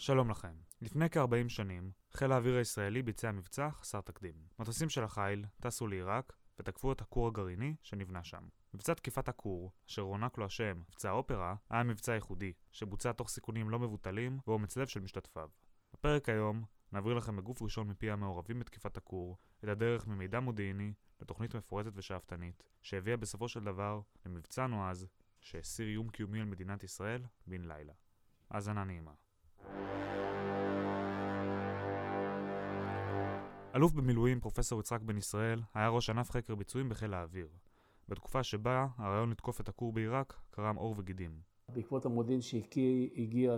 שלום לכם. לפני כ-40 שנים, חיל האוויר הישראלי ביצע מבצע חסר תקדים. מטוסים של החיל טסו לעיראק ותקפו את הכור הגרעיני שנבנה שם. מבצע תקיפת הכור, אשר הוענק לו השם מבצע אופרה, היה מבצע ייחודי, שבוצע תוך סיכונים לא מבוטלים ואומץ לב של משתתפיו. בפרק היום נעביר לכם בגוף ראשון מפי המעורבים בתקיפת הכור את הדרך ממידע מודיעיני לתוכנית מפורטת ושאפתנית, שהביאה בסופו של דבר למבצע נועז שהסיר איום קיומי על מדינת ישראל בן לילה. האזנה נעימה. אלוף במילואים פרופסור יצחק בן ישראל היה ראש ענף חקר ביצועים בחיל האוויר. בתקופה שבה הרעיון לתקוף את הכור בעיראק קרם עור וגידים. בעקבות המודיעין שהגיע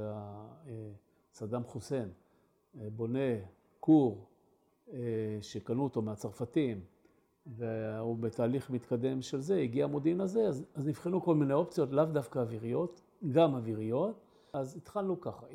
שסדאם חוסיין בונה כור שקנו אותו מהצרפתים, והוא בתהליך מתקדם של זה, הגיע המודיעין הזה, אז נבחנו כל מיני אופציות, לאו דווקא אוויריות, גם אוויריות. אז התחלנו ככה,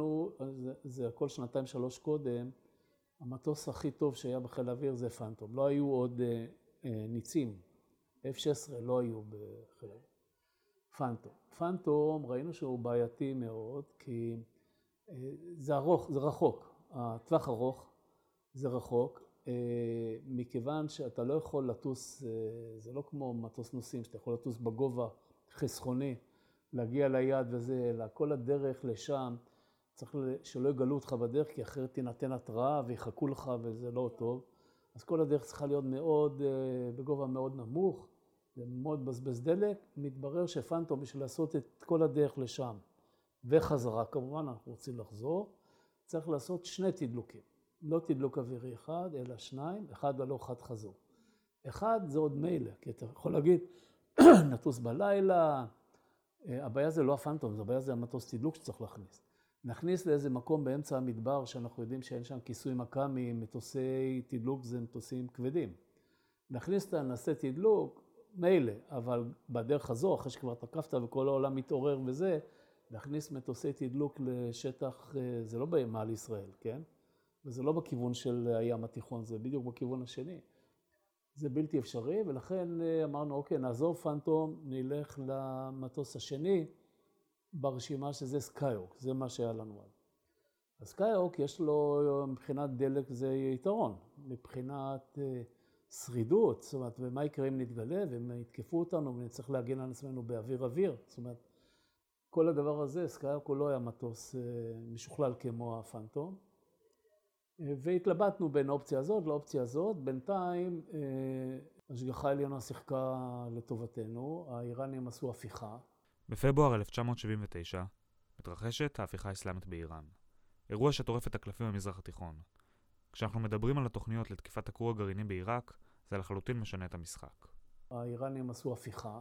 זה הכל 2-3 קודם, המטוס הכי טוב שהיה בחיל האוויר זה פנטום, לא היו עוד ניצים, F-16 לא היו בחיל האוויר. פנטום ראינו שהוא בעייתי מאוד, כי זה רחוק, הטווח ארוך זה רחוק, מכיוון שאתה לא יכול לטוס, זה לא כמו מטוס נוסעים, שאתה יכול לטוס בגובה חסכוני, להגיע ליעד וזה, אלא כל הדרך לשם, צריך שלא יגלו אותך בדרך, כי אחרת תינתן התראה ויחכו לך וזה לא טוב. אז כל הדרך צריכה להיות מאוד, בגובה מאוד נמוך, זה מאוד בזבז דלק. מתברר שפנטום בשביל לעשות את כל הדרך לשם וחזרה, כמובן אנחנו רוצים לחזור, צריך לעשות 2 תדלוקים. לא תדלוק אווירי אחד, אלא 2, אחד הלוך חד חזור. אחד זה עוד מילא, כי אתה יכול להגיד, נטוס בלילה, הבעיה זה לא הפנטום, הבעיה זה המטוס תדלוק שצריך להכניס. נכניס לאיזה מקום באמצע המדבר שאנחנו יודעים שאין שם כיסוי מקמי, מטוסי תדלוק זה מטוסים כבדים. נכניס נעשה תדלוק, מילא, אבל בדרך הזו, אחרי שכבר תקפת וכל העולם מתעורר וזה, להכניס מטוסי תדלוק לשטח, זה לא מעל ישראל, כן? וזה לא בכיוון של הים התיכון, זה בדיוק בכיוון השני. זה בלתי אפשרי, ולכן אמרנו, אוקיי, נעזוב פנטום, נלך למטוס השני, ברשימה שזה סקייהוק, זה מה שהיה לנו אז. הסקייהוק יש לו מבחינת דלק זה יתרון, מבחינת שרידות, זאת אומרת, ומה יקרה אם נתגלה, והם יתקפו אותנו, ונצטרך להגן על עצמנו באוויר, זאת אומרת, כל הדבר הזה, סקייהוק הוא לא היה מטוס משוכלל כמו הפנטום, והתלבטנו בין האופציה הזאת לאופציה הזאת, בינתיים השגחה עליונה שיחקה לטובתנו, האיראנים עשו הפיכה, בפברואר 1979 מתרחשת ההפיכה האסלאמית באיראן. אירוע שטורף את הקלפים במזרח התיכון. כשאנחנו מדברים על התוכניות לתקיפת הכור הגרעיני בעיראק, זה לחלוטין משנה את המשחק. האיראנים עשו הפיכה,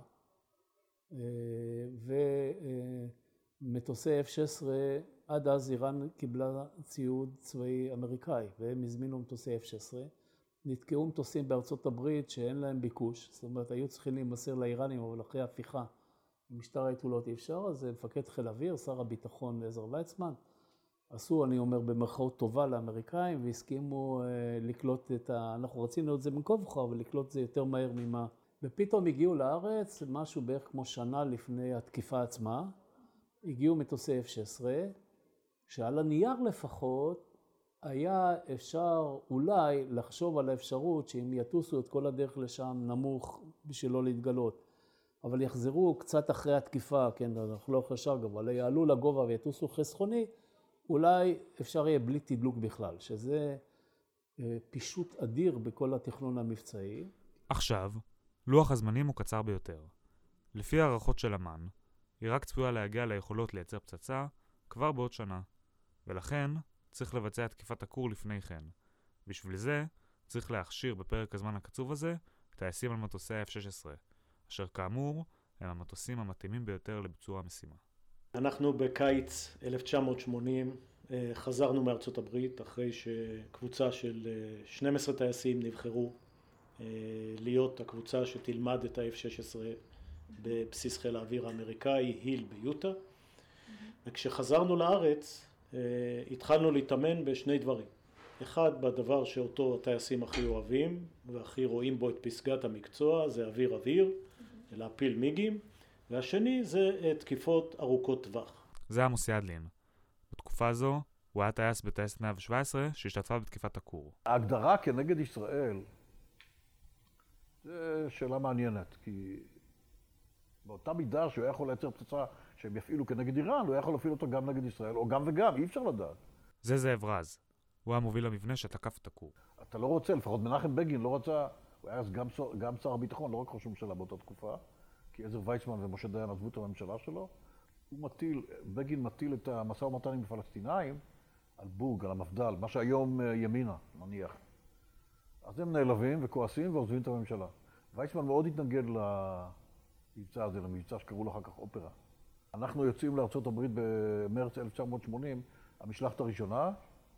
ומטוסי F-16, עד אז איראן קיבלה ציוד צבאי אמריקאי, והם הזמינו מטוסי F-16. נתקעו מטוסים בארצות הברית שאין להם ביקוש, זאת אומרת, היו צריכים להימסר לאיראנים, אבל אחרי הפיכה, משטר האייתולות אי אפשר, אז מפקד חיל אוויר, שר הביטחון עזר ויצמן, עשו, אני אומר, במרכאות טובה לאמריקאים, והסכימו לקלוט אנחנו רצינו את זה בין כה וכה, אבל לקלוט זה יותר מהר ממה. ופתאום הגיעו לארץ, משהו בערך כמו שנה לפני התקיפה עצמה, הגיעו מטוסי F-16, שעל הנייר לפחות, היה אפשר אולי לחשוב על האפשרות שאם יטוסו את כל הדרך לשם נמוך בשביל לא להתגלות. אבל יחזרו קצת אחרי התקיפה, כן, אנחנו לא אחרי שער גבוה, אבל יעלו לגובה ויטוסו חסכוני, אולי אפשר יהיה בלי תדלוק בכלל, שזה פישוט אדיר בכל התכנון המבצעי. עכשיו, לוח הזמנים הוא קצר ביותר. לפי הערכות של אמן, עיראק צפויה להגיע ליכולות לייצר פצצה כבר בעוד שנה, ולכן צריך לבצע את תקיפת הכור לפני כן. בשביל זה צריך להכשיר בפרק הזמן הקצוב הזה טייסים על מטוסי ה-F-16. אשר כאמור הם המטוסים המתאימים ביותר לביצוע המשימה. אנחנו בקיץ 1980 חזרנו מארצות הברית אחרי שקבוצה של 12 טייסים נבחרו להיות הקבוצה שתלמד את ה-F-16 בבסיס חיל האוויר האמריקאי היל ביוטה. וכשחזרנו לארץ התחלנו להתאמן בשני דברים. אחד, בדבר שאותו הטייסים הכי אוהבים והכי רואים בו את פסגת המקצוע, זה אוויר, להפיל מיגים, והשני זה תקיפות ארוכות טווח. זה עמוס ידלין. בתקופה בתקופה זו הוא היה טייס בטייסת 117 שהשתתפה בתקיפת הכור. ההגדרה כנגד ישראל זו שאלה מעניינת, כי באותה מידה שהוא היה יכול לייצר פצצה שהם יפעילו כנגד איראן, הוא היה יכול להפעיל אותו גם נגד ישראל, או גם וגם, אי אפשר לדעת. זה זאב רז. הוא היה מוביל למבנה שתקף את הכור. אתה לא רוצה, לפחות מנחם בגין לא רצה, הוא היה גם שר הביטחון, לא רק ראש הממשלה באותה תקופה, כי עזר ויצמן ומשה דיין עזבו את הממשלה שלו. בגין מטיל את המשא ומתן עם הפלסטינאים על בורג, על המפד"ל, מה שהיום ימינה, נניח. אז הם נעלבים וכועסים ועוזבים את הממשלה. ויצמן מאוד התנגד למבצע הזה, למבצע שקראו לו אחר כך אופרה. אנחנו יוצאים לארצות הברית במרץ 1980, המשלחת הראשונה,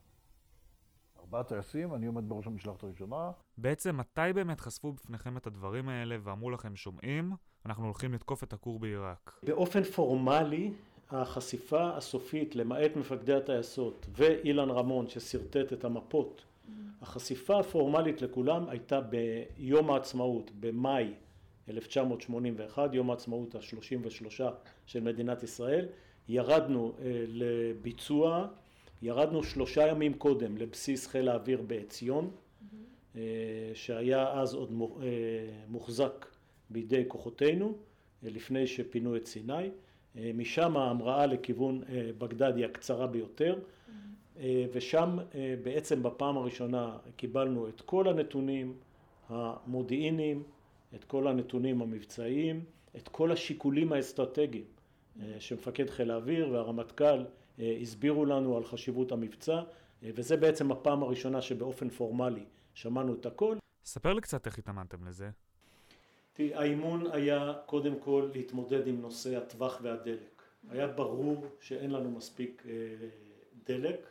4 טייסים, אני עומד בראש המשלחת הראשונה. בעצם מתי באמת חשפו בפניכם את הדברים האלה ואמרו לכם שומעים, אנחנו הולכים לתקוף את הכור בעיראק? באופן פורמלי, החשיפה הסופית, למעט מפקדי הטייסות ואילן רמון שסרטט את המפות, החשיפה הפורמלית לכולם הייתה ביום העצמאות, במאי 1981, יום העצמאות ה-33 של מדינת ישראל. ירדנו לביצוע, ירדנו 3 ימים קודם לבסיס חיל האוויר בעציון, שהיה אז עוד מוחזק בידי כוחותינו, לפני שפינו את סיני. משם ההמראה לכיוון בגדד היא הקצרה ביותר, ושם בעצם בפעם הראשונה קיבלנו את כל הנתונים המודיעיניים, את כל הנתונים המבצעיים, את כל השיקולים האסטרטגיים שמפקד חיל האוויר והרמטכ"ל הסבירו לנו על חשיבות המבצע, וזה בעצם הפעם הראשונה שבאופן פורמלי שמענו את הכל. ספר לי קצת איך התאמנתם לזה. האימון היה קודם כל להתמודד עם נושא הטווח והדלק. היה ברור שאין לנו מספיק דלק,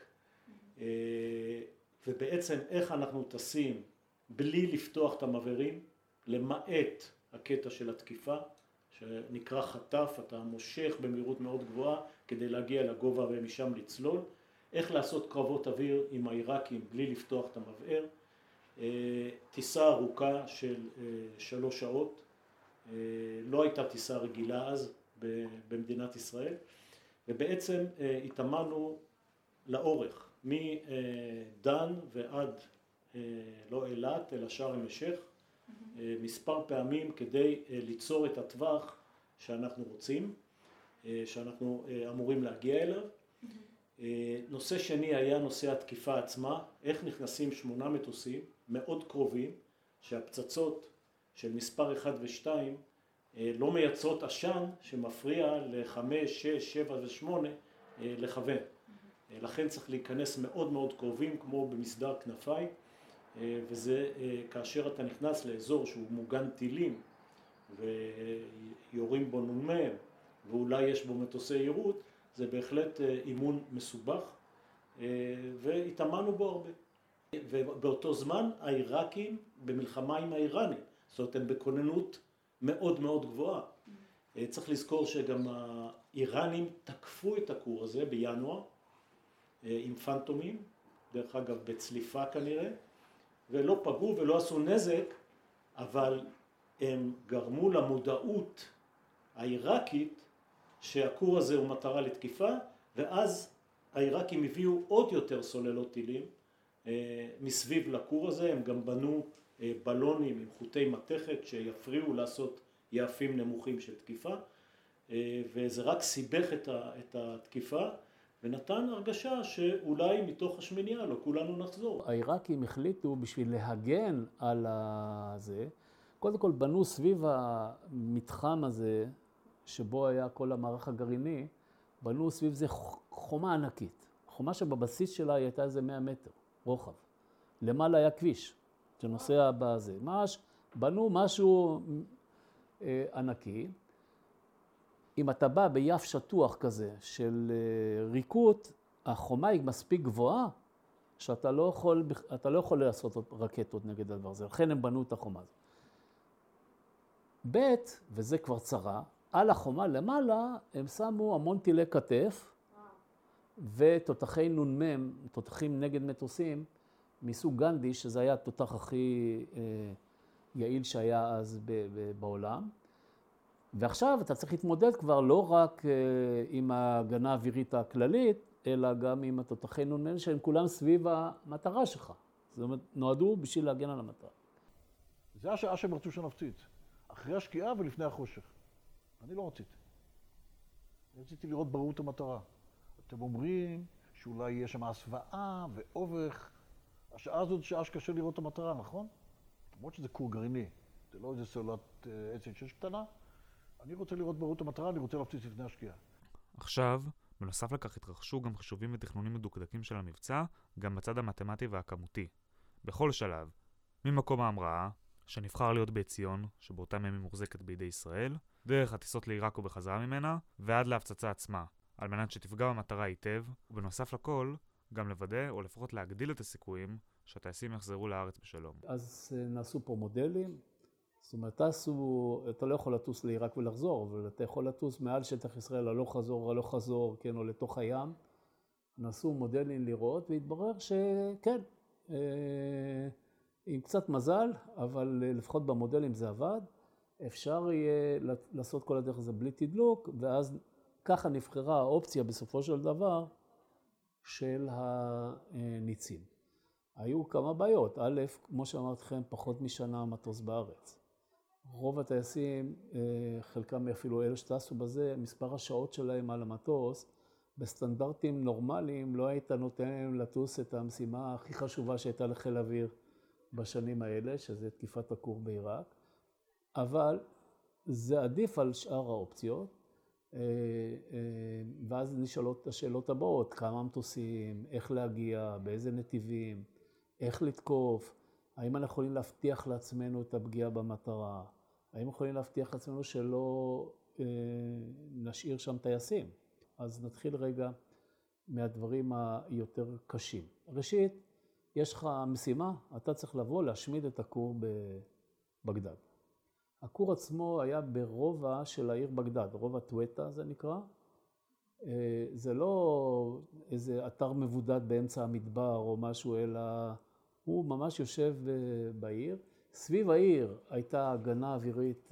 ובעצם איך אנחנו טסים בלי לפתוח את המבערים, למעט הקטע של התקיפה, שנקרא חטף, אתה מושך במהירות מאוד גבוהה כדי להגיע לגובה ומשם לצלול. איך לעשות קרבות אוויר עם העיראקים בלי לפתוח את המבער. טיסה ארוכה של 3 שעות, לא הייתה טיסה רגילה אז במדינת ישראל, ובעצם התאמנו לאורך, מדן ועד לא אילת אלא שארם א-שייח, מספר פעמים כדי ליצור את הטווח שאנחנו רוצים, שאנחנו אמורים להגיע אליו. נושא שני היה נושא התקיפה עצמה, איך נכנסים 8 מטוסים מאוד קרובים, שהפצצות של מספר 1 ו-2 לא מייצרות עשן שמפריע ל-5, 6, 7 ו-8 לכוון. לכן צריך להיכנס מאוד מאוד קרובים, כמו במסדר כנפיים, וזה כאשר אתה נכנס לאזור שהוא מוגן טילים ויורים בו נ"מ ואולי יש בו מטוסי יירוט, זה בהחלט אימון מסובך, והתאמנו בו הרבה. ובאותו זמן העיראקים במלחמה עם האיראנים, זאת אומרת הם בכוננות מאוד מאוד גבוהה. צריך לזכור שגם האיראנים תקפו את הכור הזה בינואר עם פנטומים, דרך אגב בצליפה כנראה, ולא פגעו ולא עשו נזק, אבל הם גרמו למודעות העיראקית שהכור הזה הוא מטרה לתקיפה, ואז העיראקים הביאו עוד יותר סוללות טילים מסביב לכור הזה. הם גם בנו בלונים עם חוטי מתכת שיפריעו לעשות יעפים נמוכים של תקיפה, וזה רק סיבך את התקיפה ונתן הרגשה שאולי מתוך השמינייה לא כולנו נחזור. העיראקים החליטו בשביל להגן על זה, קודם כל בנו סביב המתחם הזה שבו היה כל המערך הגרעיני, בנו סביב זה חומה ענקית. חומה שבבסיס שלה היא הייתה איזה 100 מטר רוחב. למעלה היה כביש שנוסע בזה. בנו משהו ענקי. אם אתה בא ביף שטוח כזה של ריקות, החומה היא מספיק גבוהה שאתה לא יכול לעשות רקטות נגד הדבר הזה. לכן הם בנו את החומה הזאת. ב', וזה כבר צרה, על החומה למעלה הם שמו המון טילי כתף ותותחי נ"מ, תותחים נגד מטוסים מסוג גנדי, שזה היה התותח הכי יעיל שהיה אז בעולם. ועכשיו אתה צריך להתמודד כבר לא רק עם ההגנה האווירית הכללית, אלא גם עם התותחי נ"מ, שהם כולם סביב המטרה שלך. זאת אומרת, נועדו בשביל להגן על המטרה. זה השעה שהם רצו שנפציץ. אחרי השקיעה ולפני החושך. אני לא רציתי. רציתי לראות ברור את המטרה. אתם אומרים שאולי יהיה שם הסוואה ואובך. השעה הזאת שעה שקשה לראות את המטרה, נכון? למרות שזה כור גרעיני. זה לא איזה סוללת עצם 6 קטנה. אני רוצה לראות ברור את המטרה, אני רוצה להפציץ לפני השקיעה. עכשיו, בנוסף לכך התרחשו גם חישובים ותכנונים מדוקדקים של המבצע, גם בצד המתמטי והכמותי. בכל שלב, ממקום ההמראה, שנבחר להיות בעציון, שבאותם ימים מוחזקת בידי ישראל, דרך הטיסות לעיראק ובחזרה ממנה, ועד להפצצה עצמה, על מנת שתפגע במטרה היטב, ובנוסף לכל, גם לוודא או לפחות להגדיל את הסיכויים שהטייסים יחזרו לארץ בשלום. אז נעשו פה מודלים, זאת אומרת, אתה לא יכול לטוס לעיראק ולחזור, אבל אתה יכול לטוס מעל שטח ישראל, הלוך חזור, כן, או לתוך הים. נעשו מודלים לראות, והתברר שכן, עם קצת מזל, אבל לפחות במודלים זה עבד. אפשר יהיה לעשות כל הדרך הזה בלי תדלוק, ואז ככה נבחרה האופציה בסופו של דבר של הניצים. היו כמה בעיות. א', כמו שאמרתי לכם, פחות משנה המטוס בארץ. רוב הטייסים, חלקם אפילו אלה שטסו בזה, מספר השעות שלהם על המטוס, בסטנדרטים נורמליים לא היית נותן להם לטוס את המשימה הכי חשובה שהייתה לחיל האוויר בשנים האלה, שזה תקיפת הכור בעיראק. אבל זה עדיף על שאר האופציות, ואז נשאלות השאלות הבאות, כמה מטוסים, איך להגיע, באיזה נתיבים, איך לתקוף, האם אנחנו יכולים להבטיח לעצמנו את הפגיעה במטרה, האם יכולים להבטיח לעצמנו שלא נשאיר שם טייסים. אז נתחיל רגע מהדברים היותר קשים. ראשית, יש לך משימה, אתה צריך לבוא להשמיד את הכור בבגדד. הכור עצמו היה ברובע של העיר בגדד, רובע טוויטה זה נקרא. זה לא איזה אתר מבודד באמצע המדבר או משהו, אלא הוא ממש יושב בעיר. סביב העיר הייתה הגנה אווירית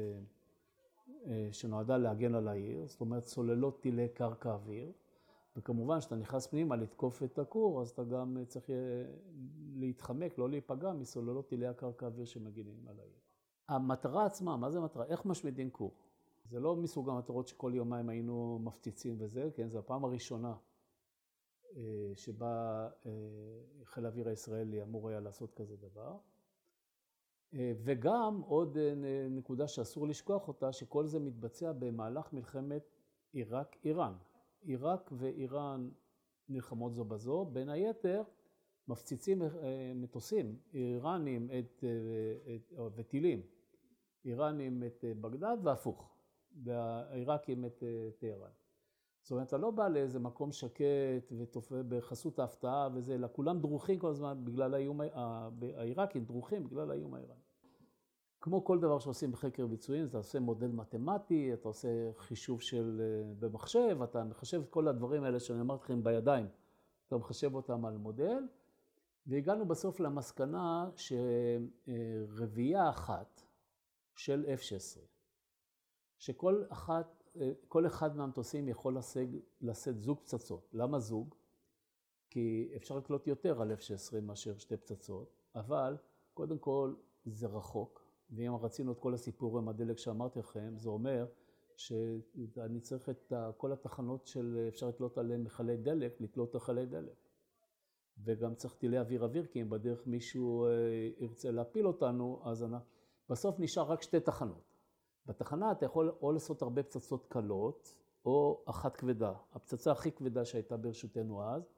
שנועדה להגן על העיר, זאת אומרת סוללות טילי קרקע אוויר. וכמובן שאתה נכנס פנימה לתקוף את הכור, אז אתה גם צריך להתחמק, לא להיפגע מסוללות טילי הקרקע אוויר שמגינים על העיר. המטרה עצמה, מה זה מטרה? איך משמידים כור? זה לא מסוג המטרות שכל יומיים היינו מפציצים וזה, כן? זו הפעם הראשונה שבה חיל האוויר הישראלי אמור היה לעשות כזה דבר. וגם עוד נקודה שאסור לשכוח אותה, שכל זה מתבצע במהלך מלחמת עיראק-איראן. עיראק ואיראן נלחמות זו בזו, בין היתר מפציצים מטוסים איראנים וטילים, איראנים את בגדד והפוך, והעיראקים את טהרן. זאת אומרת, אתה לא בא לאיזה מקום שקט ותופע בחסות ההפתעה וזה, אלא כולם דרוכים כל הזמן בגלל האיום, העיראקים דרוכים בגלל האיום האיראני. כמו כל דבר שעושים בחקר ביצועים, אתה עושה מודל מתמטי, אתה עושה חישוב במחשב, אתה מחשב את כל הדברים האלה שאני אמרתי לכם בידיים, אתה מחשב אותם על מודל, והגענו בסוף למסקנה שרביעייה אחת של F-16, שכל אחד מהמטוסים יכול לשאת זוג פצצות. למה זוג? כי אפשר לקלוט יותר על F-16 מאשר שתי פצצות, אבל קודם כל זה רחוק, ואם רצינו את כל הסיפור עם הדלק שאמרתי לכם, זה אומר שאני צריך את כל התחנות שאפשר לקלוט עליהן מכלי דלק, לקלוט מכלי דלק. וגם צריך טילי אוויר, כי אם בדרך מישהו ירצה להפיל אותנו, אז בסוף נשאר רק שתי תחנות. בתחנה אתה יכול או לעשות הרבה פצצות קלות, או אחת כבדה. הפצצה הכי כבדה שהייתה ברשותנו אז,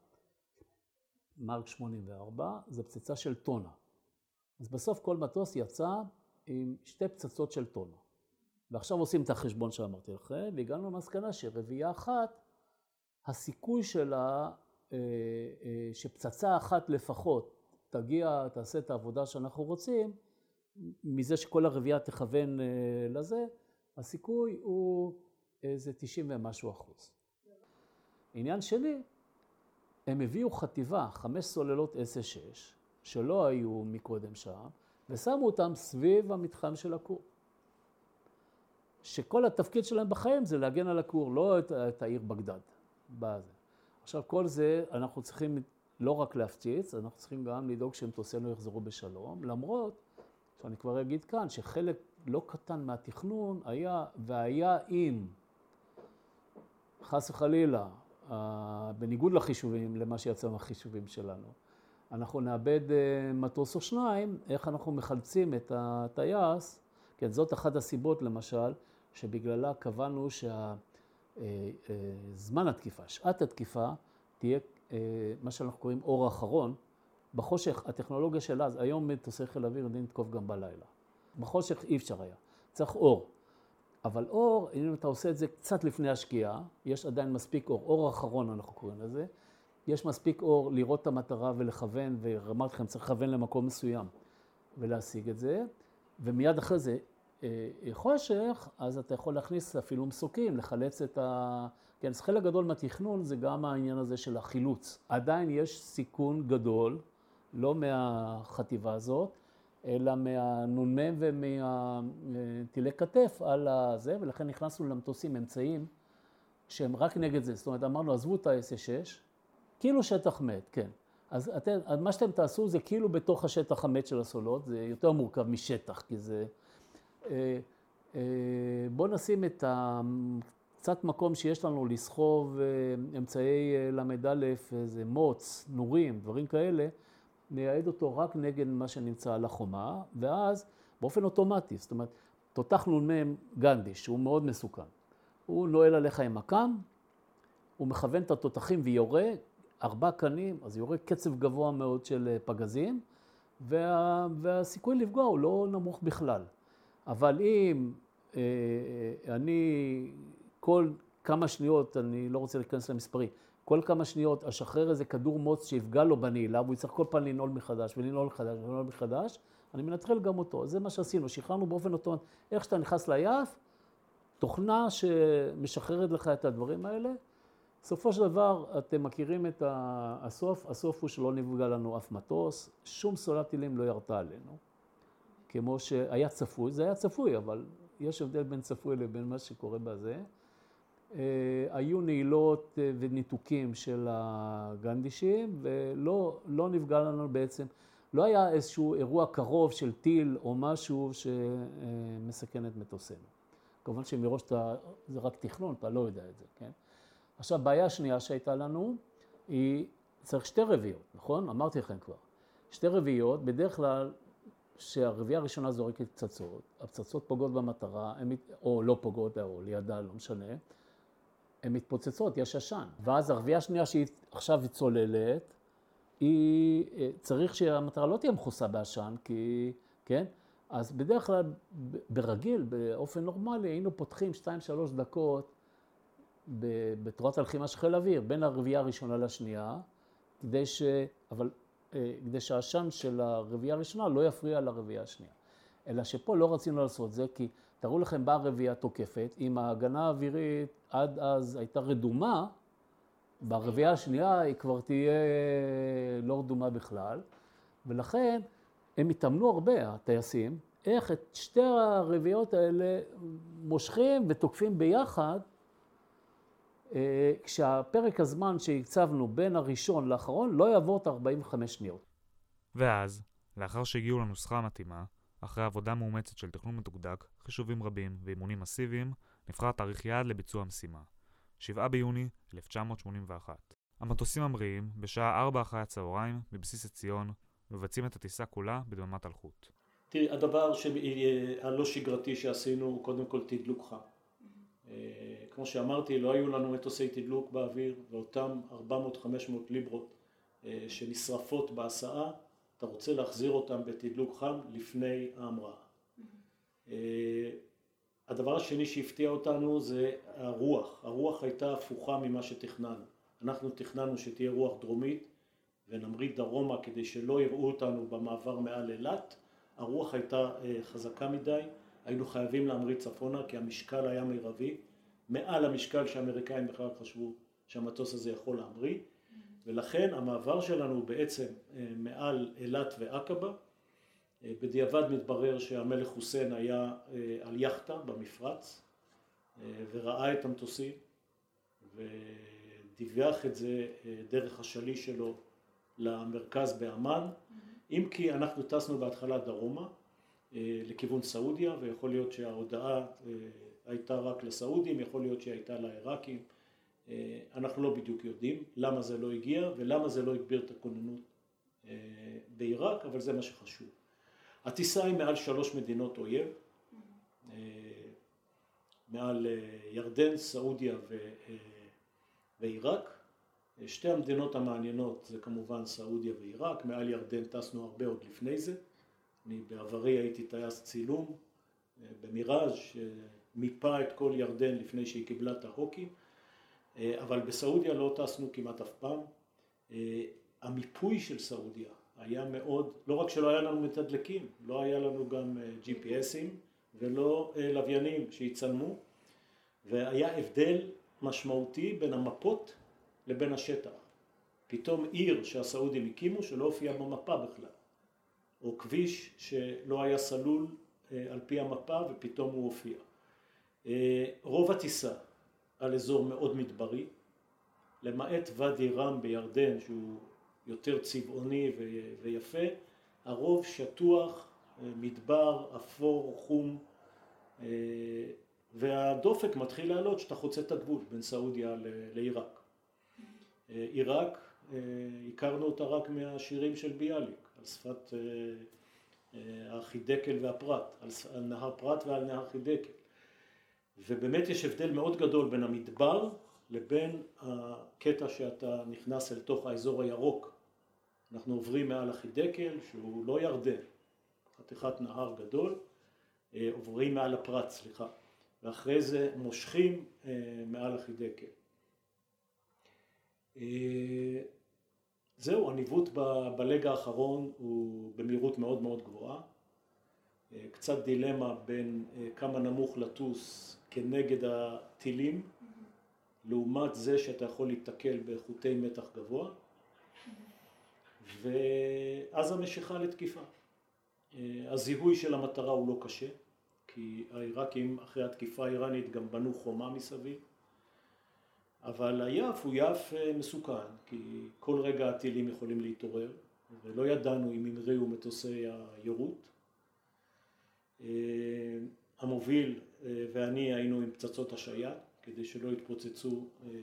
מרק 84, זה פצצה של טונה. אז בסוף כל מטוס יצא עם שתי פצצות של טונה. ועכשיו עושים את החשבון שאמרתי לכם, והגענו למסקנה שרביעייה אחת, הסיכוי שלה, שפצצה אחת לפחות תגיע, תעשה את העבודה שאנחנו רוצים, מזה שכל הרביעייה תכוון לזה, הסיכוי הוא איזה 90 ומשהו אחוז. עניין שני, הם הביאו חטיבה, 5 סוללות S6, שלא היו מקודם שם, ושמו אותם סביב המתחם של הכור. שכל התפקיד שלהם בחיים זה להגן על הכור, לא את העיר בגדד. עכשיו, כל זה אנחנו צריכים לא רק להפציץ, אנחנו צריכים גם לדאוג שמטוסינו יחזרו בשלום, למרות שאני כבר אגיד כאן שחלק לא קטן מהתכנון היה אם חס וחלילה, בניגוד לחישובים, למה שיצא מהחישובים שלנו, אנחנו נאבד מטוס או שניים, איך אנחנו מחלצים את הטייס, כן, זאת אחת הסיבות למשל, שבגללה קבענו זמן התקיפה, שעת התקיפה, תהיה מה שאנחנו קוראים אור אחרון. בחושך, הטכנולוגיה של אז, היום מטוסי חיל האוויר יודעים לתקוף גם בלילה. בחושך אי אפשר היה, צריך אור. אבל אור, אם אתה עושה את זה קצת לפני השקיעה, יש עדיין מספיק אור, אור אחרון אנחנו קוראים לזה, יש מספיק אור לראות את המטרה ולכוון, ואמרתי לכם, צריך לכוון למקום מסוים ולהשיג את זה, ומיד אחרי זה חושך, אז אתה יכול להכניס אפילו מסוקים, לחלץ את כן, אז חלק גדול מהתכנון זה גם העניין הזה של החילוץ. עדיין יש סיכון גדול, לא מהחטיבה הזאת, אלא מהנ"מ ומהטילי כתף על זה, ולכן נכנסנו למטוסים אמצעים שהם רק נגד זה. זאת אומרת, אמרנו, עזבו את ה-SS6, כאילו שטח מת, כן. אז מה שאתם תעשו זה כאילו בתוך השטח המת של הסולות, זה יותר מורכב משטח, כי זה... בואו נשים את קצת מקום שיש לנו לסחוב אמצעי למ"א, איזה מוץ, נורים, דברים כאלה, נייעד אותו רק נגד מה שנמצא על החומה, ואז באופן אוטומטי, זאת אומרת, תותח נ"מ גנדי, שהוא מאוד מסוכן. הוא נועל עליך עם מקם, הוא מכוון את התותחים ויורה, 4 קנים, אז יורה קצב גבוה מאוד של פגזים, והסיכוי לפגוע הוא לא נמוך בכלל. אבל אם אני כל כמה שניות, אני לא רוצה להיכנס למספרי, כל כמה שניות אשחרר איזה כדור מוץ שיפגע לו בנעילה, והוא יצטרך כל פעם לנעול מחדש ולנעול מחדש ולנעול מחדש, אני מנטרל גם אותו. זה מה שעשינו, שחררנו באופן אוטומטי. איך שאתה נכנס ליעף, תוכנה שמשחררת לך את הדברים האלה. בסופו של דבר, אתם מכירים את הסוף, הסוף הוא שלא נפגע לנו אף מטוס, שום סוללת טילים לא ירתה עלינו. כמו שהיה צפוי, זה היה צפוי, אבל יש הבדל בין צפוי לבין מה שקורה בזה. היו נעילות וניתוקים של הגנדישים, ולא נפגע לנו בעצם, לא היה איזשהו אירוע קרוב של טיל או משהו שמסכן את מטוסינו. כמובן שמראש זה רק תכנון, אתה לא יודע את זה, כן? עכשיו, בעיה שנייה שהייתה לנו, היא צריך 2 רביעיות, נכון? אמרתי לכם כבר. 2 רביעיות, בדרך כלל, שהרביעייה הראשונה זורקת פצצות, הפצצות פוגעות במטרה, או לא פוגעות, או לידה, לא משנה, הן מתפוצצות, יש עשן. ואז הרביעייה השנייה שהיא עכשיו צוללת, צריך שהמטרה לא תהיה מכוסה בעשן, כי, כן? אז בדרך כלל, ברגיל, באופן נורמלי, היינו פותחים 2-3 דקות בתורת הלחימה של חיל האוויר, בין הרביעייה הראשונה לשנייה, כדי שהעשן של הרביעייה הראשונה לא יפריע לרביעייה השנייה. אלא שפה לא רצינו לעשות זה, כי תראו לכם באה רביעייה תוקפת, אם ההגנה האווירית עד אז הייתה רדומה, ברביעייה השנייה היא כבר תהיה לא רדומה בכלל, ולכן הם התאמנו הרבה, הטייסים, איך את 2 הרביעיות האלה מושכים ותוקפים ביחד, כשהפרק הזמן שהקצבנו בין הראשון לאחרון לא יעבור את 45 שניות. ואז, לאחר שהגיעו לנוסחה המתאימה, אחרי עבודה מאומצת של תכנון מדוקדק, חישובים רבים ואימונים מסיביים, נבחר תאריך יעד לביצוע המשימה. 7 ביוני 1981. המטוסים המריאים, בשעה 4 אחרי הצהריים, בבסיס עציון, מבצעים את הטיסה כולה בדממת אלחוט. תראי, הדבר הלא שגרתי שעשינו הוא קודם כל תדלוק חם. כמו שאמרתי, לא היו לנו מטוסי תדלוק באוויר, ואותם 400-500 ליברות שנשרפות בהסעה, אתה רוצה להחזיר אותם בתדלוק חם לפני ההמראה. הדבר השני שהפתיע אותנו זה הרוח. הרוח הייתה הפוכה ממה שתכננו. אנחנו תכננו שתהיה רוח דרומית ונמריא דרומה כדי שלא יראו אותנו במעבר מעל אילת. הרוח הייתה חזקה מדי, היינו חייבים להמריא צפונה כי המשקל היה מרבי, מעל המשקל שהאמריקאים בכלל חשבו שהמטוס הזה יכול להמריא, ולכן המעבר שלנו בעצם מעל אילת ועקבה. בדיעבד מתברר שהמלך חוסיין היה על יחטה במפרץ וראה את המטוסים דיווח את זה דרך השליש שלו למרכז באמן, אם כי אנחנו טסנו בהתחלה דרומה לכיוון סעודיה, ויכול להיות שההודעה הייתה רק לסעודים, יכול להיות שהיא הייתה לעיראקים, אנחנו לא בדיוק יודעים למה זה לא הגיע ולמה זה לא הגביר את הכוננות בעיראק, אבל זה מה שחשוב. הטיסה היא מעל 3 מדינות אויב, מעל ירדן, סעודיה ועיראק. שתי המדינות המעניינות זה כמובן סעודיה ועיראק, מעל ירדן טסנו הרבה עוד לפני זה. אני בעברי הייתי טייס צילום במיראז' שמיפה את כל ירדן לפני שהיא קיבלה את ההוקי, אבל בסעודיה לא טסנו כמעט אף פעם. המיפוי של סעודיה היה מאוד, לא רק שלא היה לנו מתדלקים, לא היה לנו גם GPSים ולא לוויינים שיצלמו, והיה הבדל משמעותי בין המפות לבין השטח. פתאום עיר שהסעודים הקימו שלא הופיע במפה בכלל, או כביש שלא היה סלול על פי המפה ופתאום הוא הופיע. רוב הטיסה על אזור מאוד מדברי, למעט ואדי רם בירדן שהוא יותר צבעוני ויפה, הרוב שטוח, מדבר, אפור, חום, והדופק מתחיל לעלות שאתה חוצה את הגבול בין סעודיה לעיראק. עיראק, הכרנו אותה רק מהשירים של ביאליק, על שפת החידקל והפרת, על נהר פרת ועל נהר חידקל. ובאמת יש הבדל מאוד גדול בין המדבר לבין הקטע שאתה נכנס אל תוך האזור הירוק. אנחנו עוברים מעל החידקל שהוא לא ירדן, חתיכת נהר גדול, עוברים מעל הפרת, סליחה, ואחרי זה מושכים מעל החידקל. זהו, הניווט בלג האחרון הוא במהירות מאוד מאוד גבוהה. קצת דילמה בין כמה נמוך לטוס כנגד הטילים, לעומת זה שאתה יכול להתקל בחוטי מתח גבוה, ואז המשיכה לתקיפה. הזיהוי של המטרה הוא לא קשה, כי העיראקים אחרי התקיפה האיראנית גם בנו חומה מסביב, אבל היף הוא יף מסוכן, כי כל רגע הטילים יכולים להתעורר, ולא ידענו אם המריאו מטוסי היירוט. המוביל ואני היינו עם פצצות השעיה, כדי שלא יתפוצצו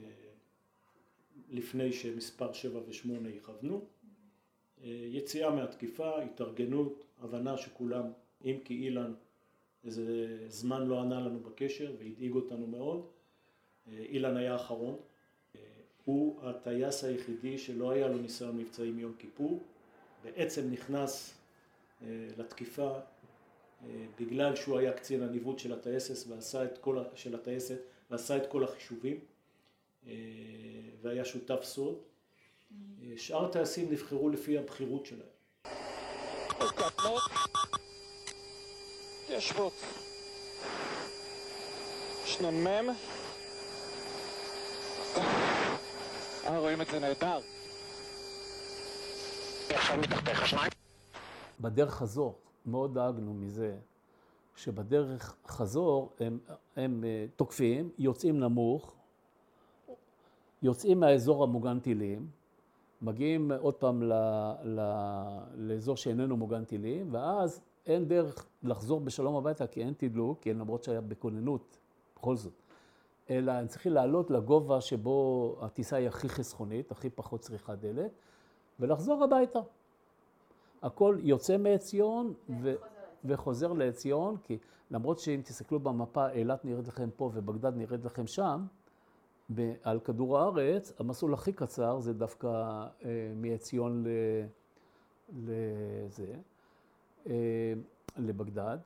לפני שמספר 7 ו8 יכוונו. יציאה מהתקיפה, התארגנות, הבנה שכולם, אם כי אילן איזה זמן לא ענה לנו בקשר והדאיג אותנו מאוד, אילן היה האחרון. הוא הטייס היחידי שלא היה לו ניסיון מבצעי מיום כיפור, בעצם נכנס לתקיפה בגלל שהוא היה קצין הניווט של הטייסת ועשה את כל החישובים, והיה שותף סוד. שאר הטייסים נבחרו לפי הבחירות שלהם. ישבות. שנ"מ. רואים את זה נהדר. עכשיו מתחתיך שניים. בדרך חזור, מאוד דאגנו מזה, שבדרך חזור הם תוקפים, יוצאים נמוך, יוצאים מהאזור המוגן טילים, מגיעים עוד פעם לאזור שאיננו מוגן טילים, ואז אין דרך לחזור בשלום הביתה, כי אין תדלוק, כי למרות שהיה בכוננות, בכל זאת. אלא הם צריכים לעלות לגובה שבו הטיסה היא הכי חסכונית, הכי פחות צריכת דלק, ולחזור הביתה. הכל יוצא מעציון וחוזר לעציון, כי למרות שאם תסתכלו במפה, אילת נראית לכם פה ובגדד נראית לכם שם, על כדור הארץ, המסלול הכי קצר זה דווקא מעציון לבגדד.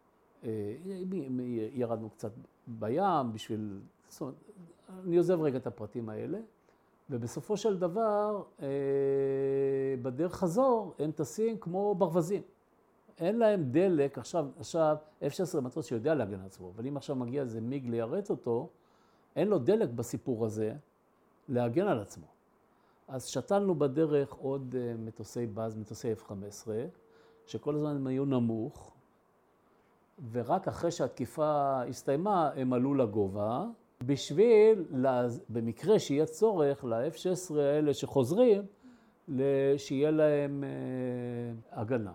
ירדנו קצת בים בשביל, זאת אומרת, אני עוזב רגע את הפרטים האלה, ובסופו של דבר, בדרך חזור, הם טסים כמו ברווזים. אין להם דלק, עכשיו F-16 מטוס שיודע להגן על עצמו, אבל אם עכשיו מגיע איזה מיג ליירט אותו, אין לו דלק בסיפור הזה להגן על עצמו. אז שתלנו בדרך עוד מטוסי באז, מטוסי F-15, שכל הזמן הם היו נמוך, ורק אחרי שהתקיפה הסתיימה, הם עלו לגובה, בשביל, במקרה שיהיה צורך, ל-F-16 האלה שחוזרים, שיהיה להם הגנה.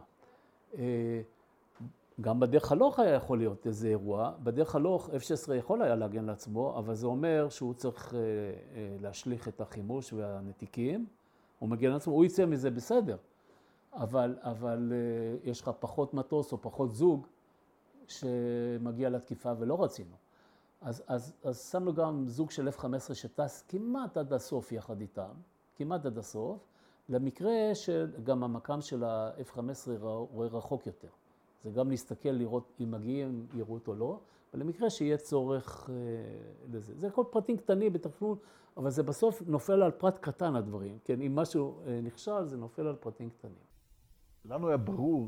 גם בדרך הלוך היה יכול להיות איזה אירוע. בדרך הלוך F-16 יכול היה להגן לעצמו, אבל זה אומר שהוא צריך להשליך את החימוש והנתיקים. הוא מגן לעצמו, הוא יצא מזה בסדר. אבל יש לך פחות מטוס או פחות זוג שמגיע לתקיפה ולא רצינו. אז שמנו גם זוג של F-15 שטס כמעט עד הסוף יחד איתם, כמעט עד הסוף, למקרה שגם המקם של ה-F-15 רואה רחוק יותר. זה גם להסתכל, לראות אם מגיעים, יראו אותו או לא, ולמקרה שיהיה צורך לזה. זה הכל פרטים קטנים בתכנון, אבל זה בסוף נופל על פרט קטן הדברים. כן, אם משהו נכשל, זה נופל על פרטים קטנים. לנו היה ברור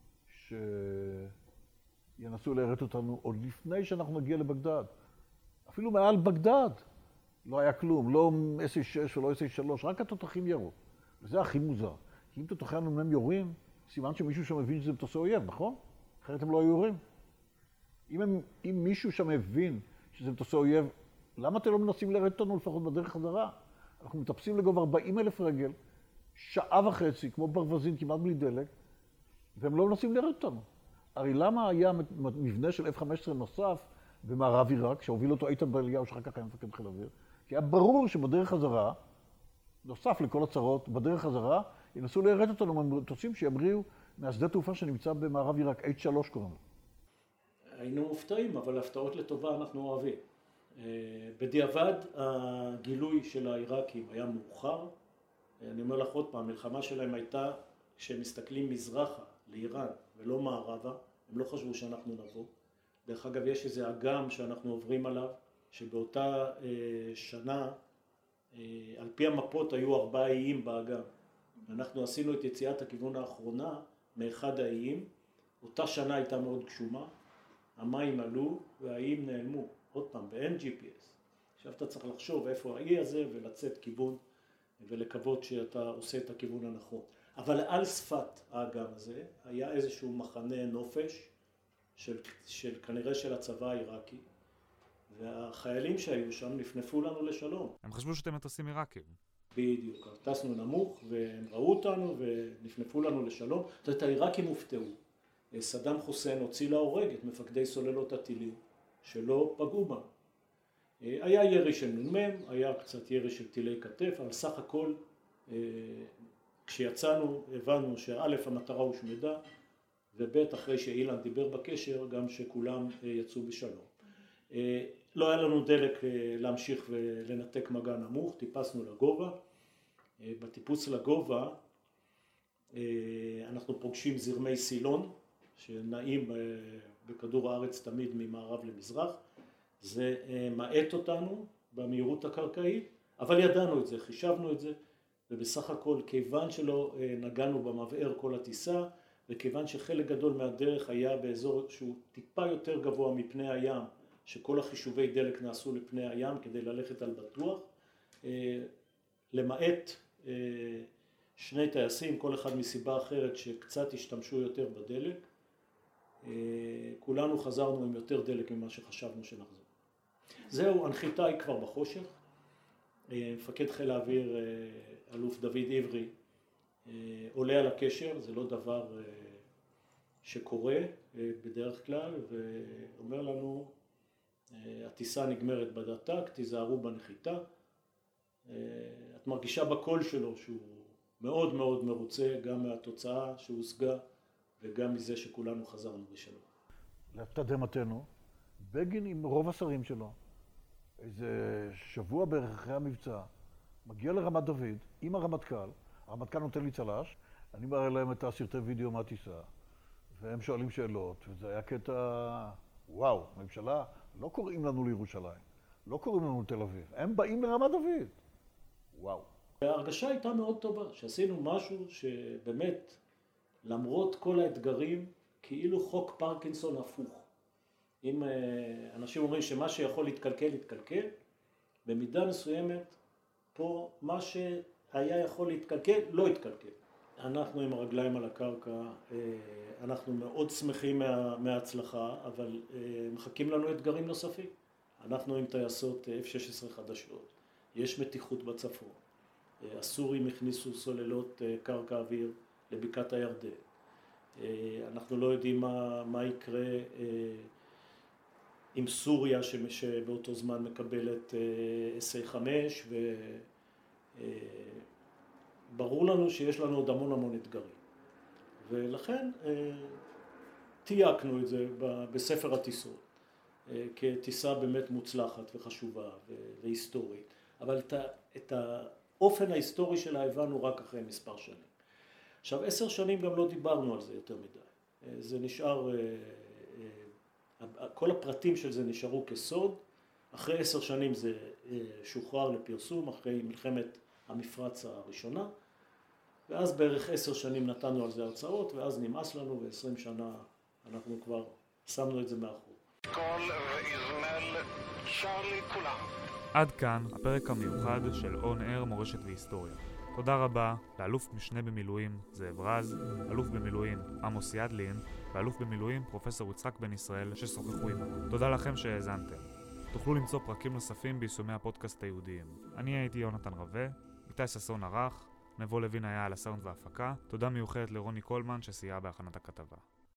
שינסו ליירט אותנו עוד לפני שאנחנו נגיע לבגדד. אפילו מעל בגדד לא היה כלום, לא SA6 ולא SA3, רק התותחים ירו. וזה הכי מוזר. כי אם תותחי הנ"מ יורים, סימן שמישהו שם מבין שזה מטוסי אויב, נכון? אחרת הם לא היו יורים. אם מישהו שם מבין שזה מטוסי אויב, למה אתם לא מנסים ליירט אותנו לפחות בדרך חזרה? אנחנו מטפסים לגובה 40,000 רגל, שעה וחצי, כמו ברווזים, כמעט בלי דלק, והם לא מנסים ליירט אותנו. הרי למה היה מבנה של F-15 נוסף במערב עיראק, שהוביל אותו איתן באליהו, שאחר כך היה מפקד חיל אוויר? כי היה ברור שבדרך חזרה, נוסף לכל הצרות, בדרך חזרה, ינסו ליירט אותנו ממטוסים שימריאו מהשדה תעופה שנמצא במערב עיראק, H3 קוראים לו. היינו מופתעים, אבל הפתעות לטובה אנחנו אוהבים. בדיעבד, הגילוי של העיראקים היה מאוחר. אני אומר לך עוד פעם, המלחמה שלהם הייתה, כשהם מסתכלים מזרחה לאיראן ולא מערבה, הם לא חשבו שאנחנו נבוא. דרך אגב, יש איזה אגם שאנחנו עוברים עליו, שבאותה שנה, על פי המפות היו 4 איים באגם. אנחנו עשינו את יציאת הכיוון האחרונה מאחד האיים. אותה שנה הייתה מאוד גשומה, המים עלו והאיים נעלמו. עוד פעם, באין GPS. עכשיו אתה צריך לחשוב איפה האי הזה ולצאת כיוון ולקוות שאתה עושה את הכיוון הנכון. אבל על שפת האגם הזה היה איזשהו מחנה נופש של כנראה של הצבא העיראקי, והחיילים שהיו שם נפנפו לנו לשלום. הם חשבו שאתם מטוסים עיראקים. בדיוק, טסנו נמוך והם ראו אותנו ונפנפו לנו לשלום. זאת אומרת, העיראקים הופתעו. סדאם חוסיין הוציא להורג את מפקדי סוללות הטילים שלא פגעו בה. היה ירי של נ"מ, היה קצת ירי של טילי כתף, אבל סך הכל כשיצאנו הבנו שא' המטרה הושמדה, וב' אחרי שאילן דיבר בקשר גם שכולם יצאו בשלום. לא היה לנו דלק להמשיך ולנתק מגע נמוך, טיפסנו לגובה. בטיפוס לגובה אנחנו פוגשים זרמי סילון שנעים בכדור הארץ תמיד ממערב למזרח. זה מעט אותנו במהירות הקרקעית, אבל ידענו את זה, חישבנו את זה, ובסך הכל כיוון שלא נגענו במבער כל הטיסה, וכיוון שחלק גדול מהדרך היה באזור שהוא טיפה יותר גבוה מפני הים, שכל החישובי דלק נעשו לפני הים כדי ללכת על בטוח, למעט שני טייסים, כל אחד מסיבה אחרת שקצת השתמשו יותר בדלק, כולנו חזרנו עם יותר דלק ממה שחשבנו שנחזור. זהו, הנחיתה היא כבר בחושך. מפקד חיל האוויר, אלוף דוד עברי, עולה על הקשר, זה לא דבר שקורה בדרך כלל, ואומר לנו, הטיסה נגמרת בדתק, תיזהרו בנחיתה. את מרגישה בקול שלו שהוא מאוד מאוד מרוצה, גם מהתוצאה שהושגה, וגם מזה שכולנו חזרנו בשלום. לתדהמתנו, בגין עם רוב השרים שלו, איזה שבוע בערך אחרי המבצע, מגיע לרמת דוד עם הרמטכ"ל, הרמטכ"ל נותן לי צל"ש, אני מראה להם את הסרטי וידאו מהטיסה, והם שואלים שאלות, וזה היה קטע, וואו, ממשלה, לא קוראים לנו לירושלים, לא קוראים לנו לתל אביב, הם באים לרמת דוד. וואו. ההרגשה הייתה מאוד טובה, שעשינו משהו שבאמת, למרות כל האתגרים, כאילו חוק פרקינסון הפוך. אם אנשים אומרים שמה שיכול להתקלקל, יתקלקל, במידה מסוימת, פה מה שהיה יכול להתקלקל, לא יתקלקל. אנחנו עם הרגליים על הקרקע, אנחנו מאוד שמחים מההצלחה, אבל מחכים לנו אתגרים נוספים. אנחנו עם טייסות F-16 חדשות, יש מתיחות בצפון, הסורים הכניסו סוללות קרקע אוויר לבקעת הירדן, אנחנו לא יודעים מה יקרה עם סוריה שבאותו זמן מקבלת SA-5 וברור לנו שיש לנו עוד המון אתגרים ולכן תייקנו את זה בספר הטיסות כטיסה באמת מוצלחת וחשובה והיסטורית אבל את האופן ההיסטורי שלה הבנו רק אחרי מספר שנים. עכשיו 10 שנים גם לא דיברנו על זה יותר מדי, זה נשאר, כל הפרטים של זה נשארו כסוד, אחרי 10 שנים זה שוחרר לפרסום, אחרי מלחמת המפרץ הראשונה, ואז בערך 10 שנים נתנו על זה הרצאות, ואז נמאס לנו, ו20 שנה אנחנו כבר שמנו את זה מאחור. כל ואיזמל צ'רלי כולם. עד כאן הפרק המיוחד של On Air מורשת והיסטוריה. תודה רבה לאלוף משנה במילואים זאב רז, אלוף במילואים עמוס ידלין ואלוף במילואים פרופסור יצחק בן ישראל ששוחחו עימנו. תודה לכם שהאזנתם. תוכלו למצוא פרקים נוספים ביישומי הפודקאסט היהודיים. אני הייתי יונתן רווה, איתי ששון ערך, נבו לוין היה על הסאונד וההפקה. תודה מיוחדת לרוני קולמן שסייעה בהכנת הכתבה.